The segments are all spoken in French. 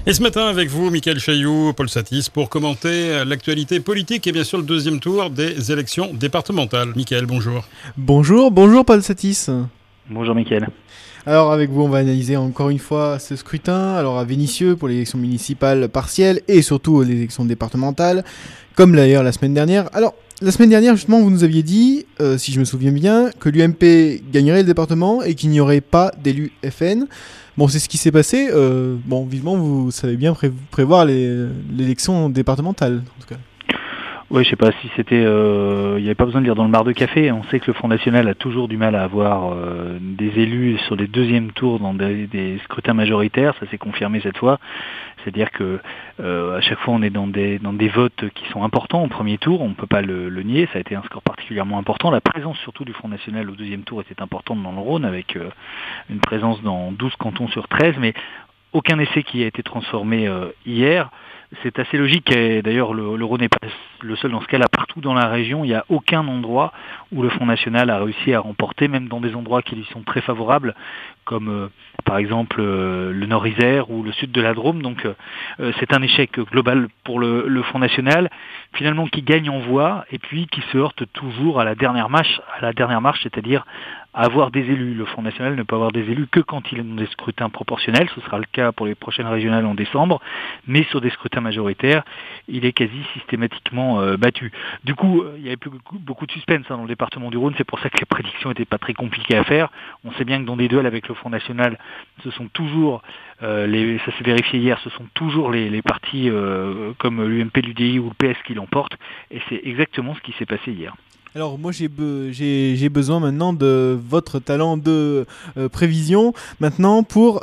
Et ce matin, avec vous, Michael Chailloux, Paul Satis, pour commenter l'actualité politique et bien sûr le deuxième tour des élections départementales. Michael, bonjour. Bonjour Paul Satis. Bonjour Mickaël. Alors avec vous, on va analyser encore une fois ce scrutin, alors à Vénissieux pour l'élection municipale partielle et surtout les élections départementales, comme d'ailleurs la semaine dernière. Alors, la semaine dernière, justement, vous nous aviez dit, si je me souviens bien, que l'UMP gagnerait le département et qu'il n'y aurait pas d'élu FN. Bon, c'est ce qui s'est passé. Vivement, vous savez bien prévoir l'élection départementale, en tout cas. Oui, je sais pas si c'était... Il n'y avait pas besoin de lire dans le bar de café. On sait que le Front National a toujours du mal à avoir des élus sur les deuxièmes tours dans des scrutins majoritaires. Ça s'est confirmé cette fois. C'est-à-dire que à chaque fois on est dans des votes qui sont importants au premier tour. On ne peut pas le nier. Ça a été un score particulièrement important. La présence surtout du Front National au deuxième tour était importante dans le Rhône avec une présence dans 12 cantons sur 13. Mais aucun essai qui a été transformé hier. C'est assez logique, et d'ailleurs le Rhône n'est pas le seul dans ce cas-là. Partout dans la région, il n'y a aucun endroit où le Front National a réussi à remporter, même dans des endroits qui lui sont très favorables, comme par exemple le Nord-Isère ou le sud de la Drôme. Donc c'est un échec global pour le Front National, finalement qui gagne en voix et puis qui se heurte toujours à la dernière marche, c'est-à-dire à avoir des élus. Le Front National ne peut avoir des élus que quand il est dans des scrutins proportionnels. Ce sera le cas pour les prochaines régionales en décembre. Mais sur des scrutins majoritaires, il est quasi systématiquement battu. Du coup, il y avait plus beaucoup de suspense dans le département du Rhône. C'est pour ça que les prédictions n'étaient pas très compliquées à faire. On sait bien que dans des duels avec le Front National, ce sont toujours, ça s'est vérifié hier, ce sont toujours les partis comme l'UMP, l'UDI ou le PS qui l'emportent. Et c'est exactement ce qui s'est passé hier. Alors moi j'ai besoin maintenant de votre talent de prévision maintenant pour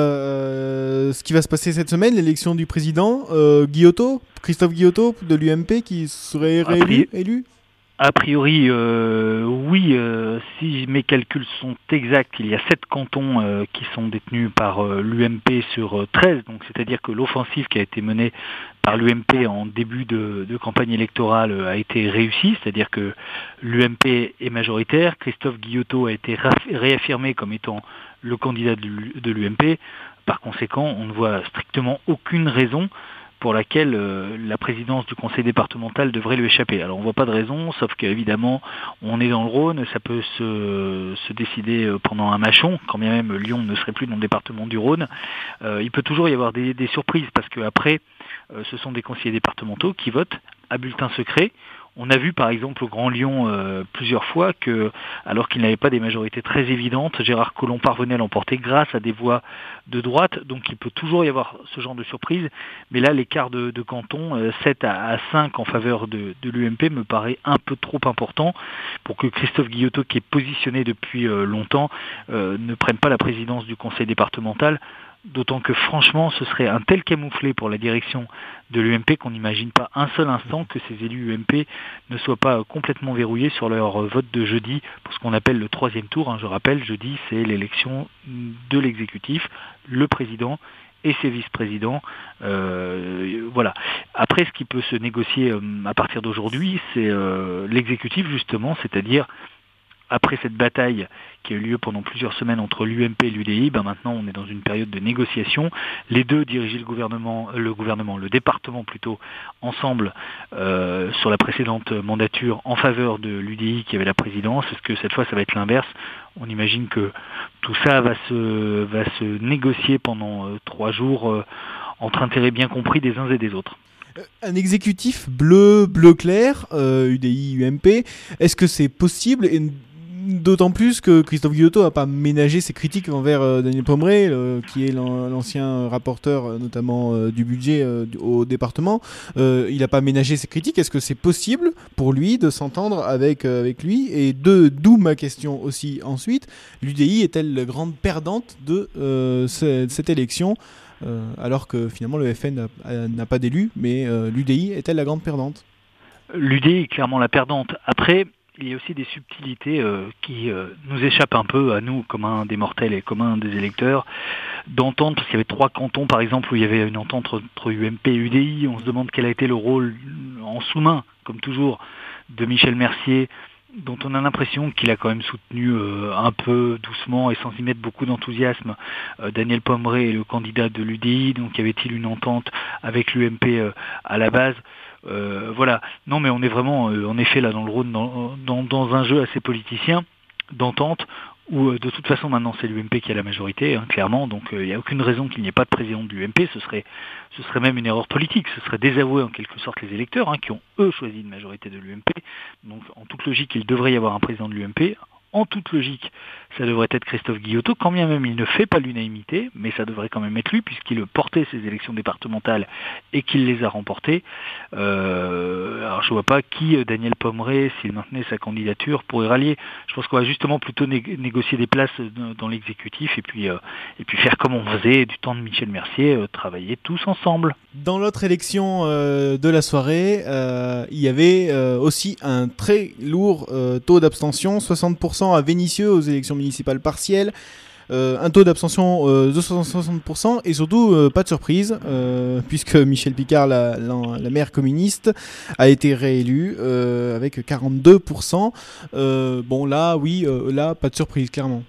ce qui va se passer cette semaine, l'élection du président Christophe Guillotot de l'UMP qui serait élu. A priori, oui, si mes calculs sont exacts, il y a 7 cantons qui sont détenus par l'UMP sur 13, donc c'est-à-dire que l'offensive qui a été menée par l'UMP en début de campagne électorale a été réussie, c'est-à-dire que l'UMP est majoritaire, Christophe Guillotot a été réaffirmé comme étant le candidat de l'UMP, par conséquent, on ne voit strictement aucune raison pour laquelle la présidence du conseil départemental devrait lui échapper. Alors on ne voit pas de raison, sauf qu'évidemment on est dans le Rhône, ça peut se décider pendant un mâchon, quand bien même Lyon ne serait plus dans le département du Rhône. Il peut toujours y avoir des surprises, parce qu'après, ce sont des conseillers départementaux qui votent à bulletin secret. On a vu par exemple au Grand Lyon plusieurs fois que, alors qu'il n'avait pas des majorités très évidentes, Gérard Collomb parvenait à l'emporter grâce à des voix de droite, donc il peut toujours y avoir ce genre de surprise, mais là l'écart de canton, 7 à 5 en faveur de l'UMP me paraît un peu trop important pour que Christophe Guillotot, qui est positionné depuis longtemps, ne prenne pas la présidence du conseil départemental. D'autant que franchement, ce serait un tel camouflet pour la direction de l'UMP qu'on n'imagine pas un seul instant que ces élus UMP ne soient pas complètement verrouillés sur leur vote de jeudi pour ce qu'on appelle le troisième tour. Je rappelle, jeudi, c'est l'élection de l'exécutif, le président et ses vice-présidents. Voilà. Après, ce qui peut se négocier à partir d'aujourd'hui, c'est l'exécutif justement, c'est-à-dire après cette bataille qui a eu lieu pendant plusieurs semaines entre l'UMP et l'UDI, maintenant on est dans une période de négociation. Les deux dirigeaient le département plutôt, ensemble sur la précédente mandature en faveur de l'UDI qui avait la présidence. Est-ce que cette fois ça va être l'inverse ? On imagine que tout ça va se négocier pendant 3 jours entre intérêts bien compris des uns et des autres. Un exécutif bleu clair, UDI, UMP, est-ce que c'est possible ? D'autant plus que Christophe Guillotot n'a pas ménagé ses critiques envers Daniel Pomeré, qui est l'ancien rapporteur notamment du budget au département. Il n'a pas ménagé ses critiques. Est-ce que c'est possible pour lui de s'entendre avec lui ? Et d'où ma question aussi ensuite. L'UDI est-elle la grande perdante de cette élection alors que finalement le FN n'a pas d'élu, mais l'UDI est-elle la grande perdante ? L'UDI est clairement la perdante. Après, il y a aussi des subtilités qui nous échappent un peu à nous, communs des mortels et communs des électeurs, d'entendre, parce qu'il y avait 3 cantons par exemple où il y avait une entente entre UMP et UDI. On se demande quel a été le rôle en sous-main, comme toujours, de Michel Mercier dont on a l'impression qu'il a quand même soutenu un peu doucement et sans y mettre beaucoup d'enthousiasme Daniel Pomeré, le candidat de l'UDI. Donc y avait-il une entente avec l'UMP à la base? Voilà. Non, mais on est vraiment en effet là dans le Rhône, dans un jeu assez politicien d'entente, où de toute façon maintenant c'est l'UMP qui a la majorité, hein, clairement, donc il n'y a aucune raison qu'il n'y ait pas de président de l'UMP. Ce serait même une erreur politique, ce serait désavouer en quelque sorte les électeurs, hein, qui ont eux choisi une majorité de l'UMP. Donc en toute logique il devrait y avoir un président de l'UMP. En toute logique, ça devrait être Christophe Guillotot, quand bien même il ne fait pas l'unanimité, mais ça devrait quand même être lui, puisqu'il portait ses élections départementales et qu'il les a remportées. Alors je vois pas qui Daniel Pomeré, s'il maintenait sa candidature, pourrait rallier. Je pense qu'on va justement plutôt négocier des places dans l'exécutif et puis faire comme on faisait du temps de Michel Mercier, travailler tous ensemble. Dans l'autre élection de la soirée, il y avait aussi un très lourd taux d'abstention, 60% à Vénissieux aux élections municipales partielles, un taux d'abstention de 60% et surtout pas de surprise puisque Michel Picard, la maire communiste, a été réélu avec 42%. Bon là, oui, là pas de surprise clairement.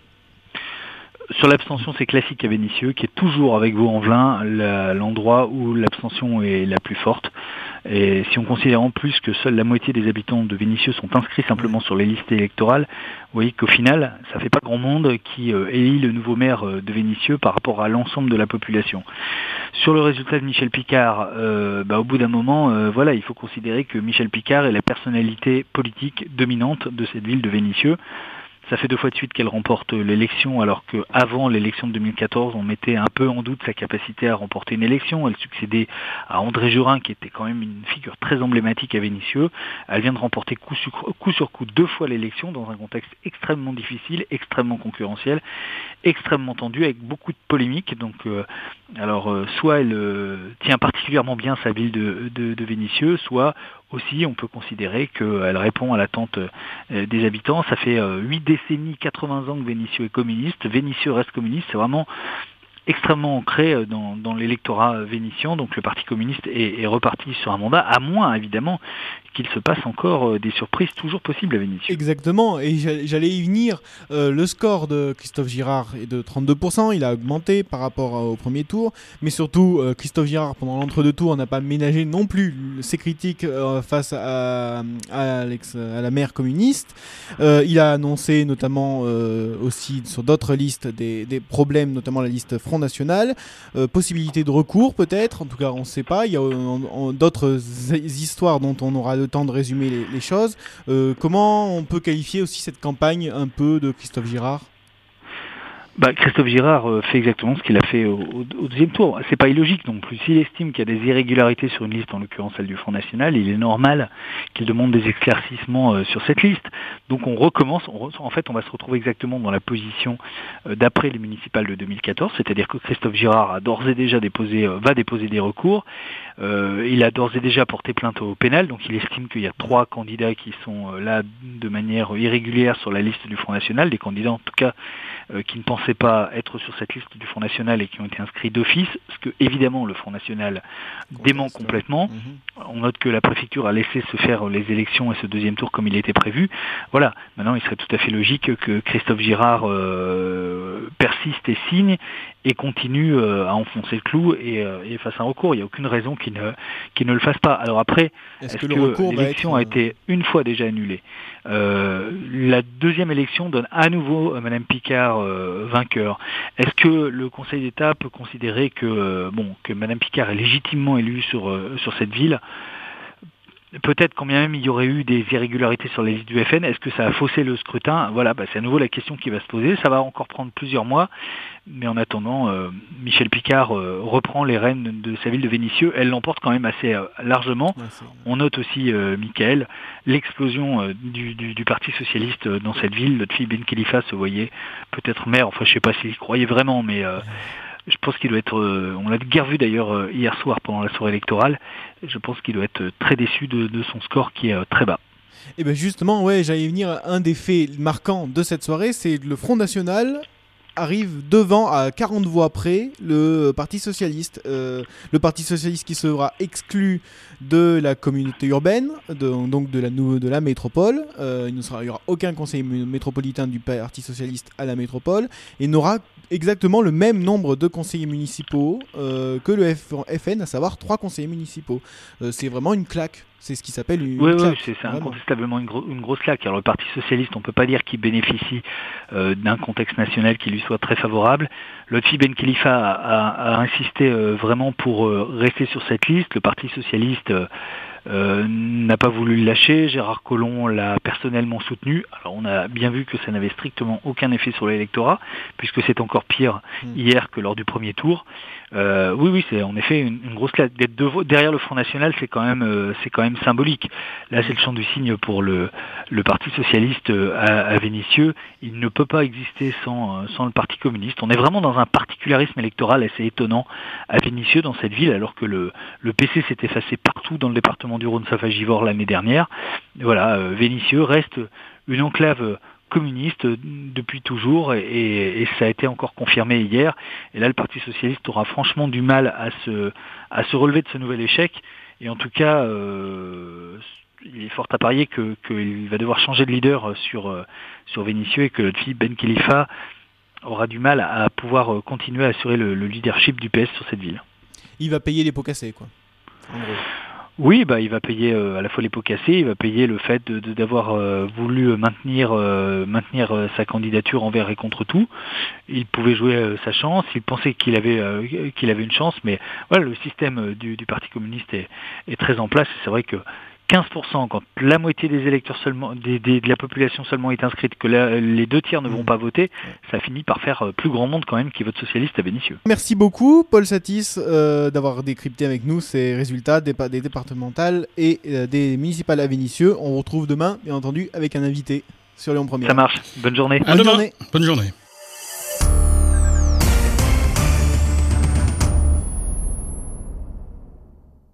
Sur l'abstention, c'est classique à Vénissieux, qui est toujours avec Vaux-en-Velin l'endroit où l'abstention est la plus forte. Et si on considère en plus que seule la moitié des habitants de Vénissieux sont inscrits simplement sur les listes électorales, vous voyez qu'au final, ça fait pas grand monde qui élit le nouveau maire de Vénissieux par rapport à l'ensemble de la population. Sur le résultat de Michel Picard, au bout d'un moment, voilà, il faut considérer que Michel Picard est la personnalité politique dominante de cette ville de Vénissieux. Ça fait 2 fois de suite qu'elle remporte l'élection, alors qu'avant l'élection de 2014, on mettait un peu en doute sa capacité à remporter une élection. Elle succédait à André Jurin, qui était quand même une figure très emblématique à Vénissieux. Elle vient de remporter coup sur coup 2 fois l'élection, dans un contexte extrêmement difficile, extrêmement concurrentiel, extrêmement tendu, avec beaucoup de polémiques. Donc, soit elle tient particulièrement bien sa ville de Vénissieux, soit aussi on peut considérer qu'elle répond à l'attente des habitants. Ça fait 8 décennies, 80 ans que Vénissieux est communiste. Vénissieux reste communiste, c'est vraiment extrêmement ancré dans l'électorat vénitien. Donc le Parti communiste est reparti sur un mandat, à moins évidemment qu'il se passe encore des surprises toujours possibles à Vénissieux. Exactement, et j'allais y venir. Le score de Christophe Girard est de 32%, il a augmenté par rapport au premier tour, mais surtout Christophe Girard, pendant l'entre-deux tours, n'a pas ménagé non plus ses critiques face à la maire communiste. Il a annoncé notamment aussi sur d'autres listes des problèmes, notamment la liste Front National, possibilité de recours peut-être, en tout cas on ne sait pas, il y a d'autres histoires dont on aura le temps de résumer les choses. Comment on peut qualifier aussi cette campagne un peu de Christophe Girard ? Christophe Girard fait exactement ce qu'il a fait au deuxième tour. C'est pas illogique non plus. S'il estime qu'il y a des irrégularités sur une liste, en l'occurrence celle du Front National, il est normal qu'il demande des éclaircissements sur cette liste. Donc on recommence, en fait on va se retrouver exactement dans la position d'après les municipales de 2014, c'est-à-dire que Christophe Girard a d'ores et déjà va déposer des recours. Il a d'ores et déjà porté plainte au pénal, donc il estime qu'il y a 3 candidats qui sont là de manière irrégulière sur la liste du Front National, des candidats en tout cas qui ne pensaient pas être sur cette liste du Front National et qui ont été inscrits d'office, ce que évidemment le Front National dément complètement. On note que la préfecture a laissé se faire les élections et ce deuxième tour comme il était prévu. Voilà, maintenant il serait tout à fait logique que Christophe Girard persiste et signe et continue à enfoncer le clou et fasse un recours. Il n'y a aucune raison qu'il ne le fasse pas. Alors après, est-ce que l'élection a été une fois déjà annulée? La deuxième élection donne à nouveau Madame Picard vainqueur. Est-ce que le Conseil d'État peut considérer que Madame Picard est légitimement élue sur cette ville? Peut-être quand bien même il y aurait eu des irrégularités sur les listes du FN, est-ce que ça a faussé le scrutin? Voilà, c'est à nouveau la question qui va se poser. Ça va encore prendre plusieurs mois, mais en attendant, Michel Picard reprend les rênes de sa ville de Vénissieux. Elle l'emporte quand même assez largement. On note aussi, Michael, l'explosion du Parti Socialiste dans cette ville. Lotfi Ben Khalifa se voyait peut-être maire, enfin je sais pas s'il y croyait vraiment, mais... je pense qu'il doit être, on l'a guère vu d'ailleurs hier soir pendant la soirée électorale, je pense qu'il doit être très déçu de son score qui est très bas. Et bien justement, j'allais venir, un des faits marquants de cette soirée, c'est le Front National arrive devant à 40 voix près le Parti Socialiste. Le Parti Socialiste qui sera exclu de la communauté urbaine, donc de la métropole. Il n'y aura aucun conseiller métropolitain du Parti Socialiste à la métropole et n'aura exactement le même nombre de conseillers municipaux que le FN, à savoir 3 conseillers municipaux. C'est vraiment une claque. C'est ce qui s'appelle une claque. Oui, c'est incontestablement une grosse claque. Alors le Parti Socialiste, on ne peut pas dire qu'il bénéficie d'un contexte national qui lui soit très favorable. Lotfi Ben Khalifa a insisté vraiment pour rester sur cette liste. Le Parti Socialiste n'a pas voulu le lâcher. Gérard Collomb l'a personnellement soutenu. Alors on a bien vu que ça n'avait strictement aucun effet sur l'électorat, puisque c'est encore pire hier que lors du premier tour. Oui, c'est en effet une grosse claque. D'être derrière le Front National, c'est quand même symbolique. Là, c'est le chant du cygne pour le Parti Socialiste à Vénissieux. Il ne peut pas exister sans le Parti communiste. On est vraiment dans un particularisme électoral assez étonnant à Vénissieux, dans cette ville, alors que le PC s'est effacé partout dans le département du Rhône-Safa-Givors l'année dernière. Et voilà, Vénissieux reste une enclave communiste depuis toujours et ça a été encore confirmé hier. Et là, le Parti Socialiste aura franchement du mal à se relever de ce nouvel échec. Et en tout cas, il est fort à parier qu'il va devoir changer de leader sur Vénissieux et que Lotfi Ben Khalifa aura du mal à pouvoir continuer à assurer le leadership du PS sur cette ville. Il va payer les pots cassés, quoi. En gros. Oui, il va payer à la fois les pots cassés, il va payer le fait d'avoir voulu maintenir sa candidature envers et contre tout. Il pouvait jouer sa chance, il pensait qu'il avait une chance, mais voilà, le système du Parti communiste est très en place. C'est vrai que 15%, quand la moitié des électeurs seulement, de la population seulement est inscrite, que les 2 tiers ne vont pas voter, ça finit par faire plus grand monde quand même qui vote socialiste à Vénissieux. Merci beaucoup Paul Satis d'avoir décrypté avec nous ces résultats des départementales et des municipales à Vénissieux. On vous retrouve demain, bien entendu, avec un invité sur Lyon Première. Ça marche. Bonne journée. À demain. Bonne journée.